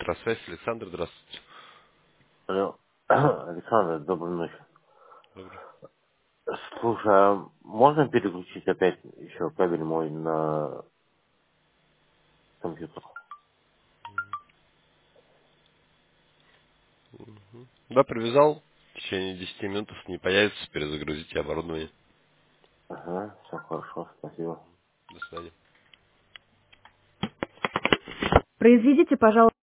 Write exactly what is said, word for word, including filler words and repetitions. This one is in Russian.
Электросвязь, Александр, здравствуйте. Алло. Александр, доброй ночи. Добрый. Слушай, а можно переключить опять еще кабель мой на компьютер? Да, привязал. В течение десяти минут, если не появится, перезагрузите оборудование. Ага, все хорошо, спасибо. До свидания. Произведите, пожалуйста.